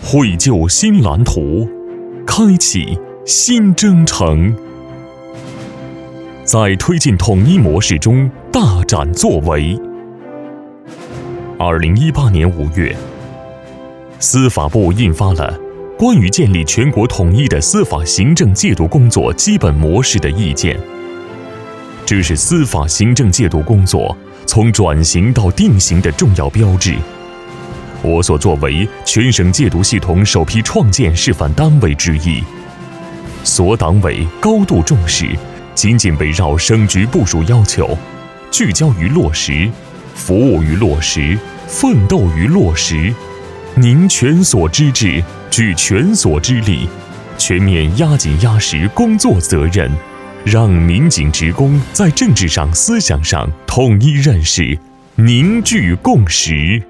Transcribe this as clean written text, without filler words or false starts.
绘就新蓝图，开启新征程。在推进统一模式中大展作为。2018年5月，司法部印发了关于建立全国统一的司法行政戒毒工作基本模式的意见。这是司法行政戒毒工作从转型到定型的重要标志。我所作为全省戒毒系统首批创建示范单位之一，所党委高度重视，紧紧围绕省局部署要求，聚焦于落实，服务于落实，奋斗于落实，凝全所之智，聚全所之力，全面压紧压实工作责任，让民警职工在政治上、思想上统一认识，凝聚共识。